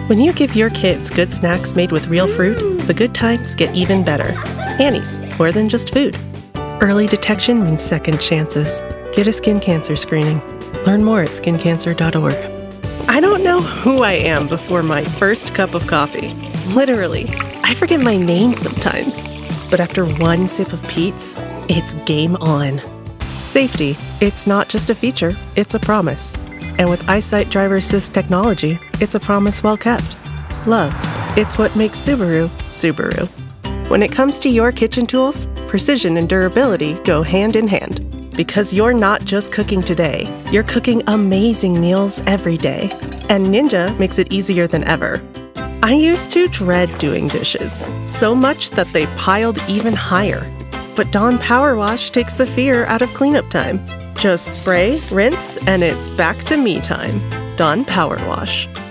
When you give your kids good snacks made with real fruit, the good times get even better. Annie's, more than just food. Early detection means second chances. Get a skin cancer screening. Learn more at skincancer.org. I don't know who I am before my first cup of coffee. Literally, I forget my name sometimes. But after one sip of Peet's, it's game on. Safety, it's not just a feature, it's a promise. And with EyeSight Driver Assist technology, it's a promise well kept. Love, it's what makes Subaru, Subaru. When it comes to your kitchen tools, precision and durability go hand in hand. Because you're not just cooking today, you're cooking amazing meals every day. And Ninja makes it easier than ever. I used to dread doing dishes, so much that they piled even higher. But Dawn Power Wash takes the fear out of cleanup time. Just spray, rinse, and it's back to me time. Dawn Power Wash.